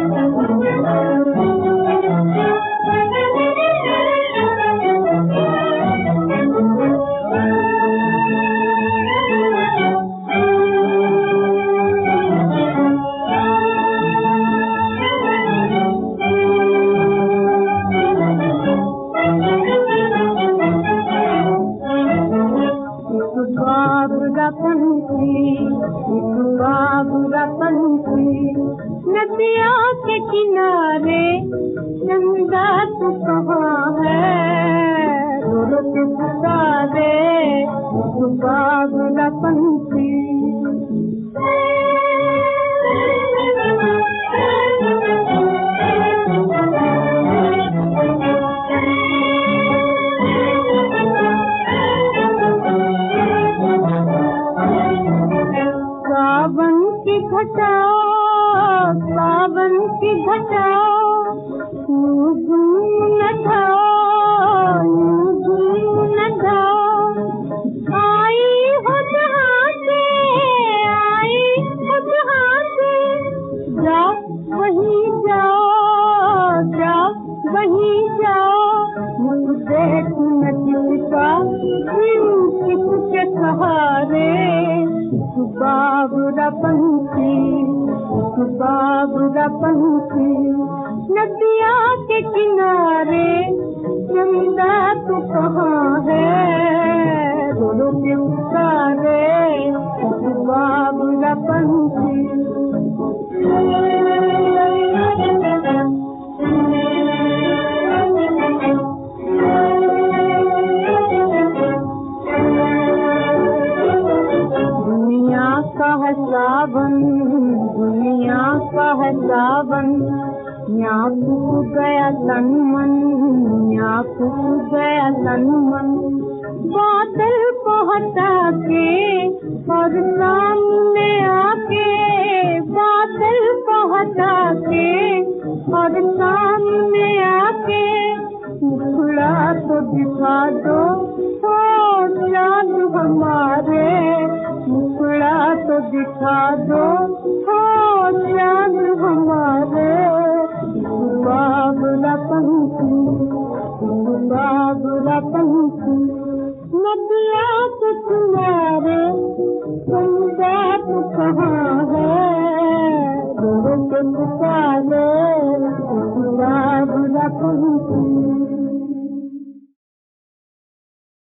बाबरा पंछी नदिया के किनारे चंदा तू कहाँ है, रो के पुकारे बाबरा पंछी। सावन की घटाओ सावन की घटाओ न जाओ न जाओ, आई हो जहाँ से जाओ वहीं जाओ मुझे न किसका किसके सहारे बाबरा पंछी नदिया के किनारे चंदा तू कहाँ है, रो के पुकारे बाबरा पंछी। दुनिया का है सावन यहाँ फूट गया तन मन, बादल को हटा के और सामने आके, बादल को हटा के और सामने आके मुखड़ा तो दिखा दो हो चाँद हमारे, मुखड़ा तो दिखा दो हो चाँद हमारे बाबरा पंछी नदिया के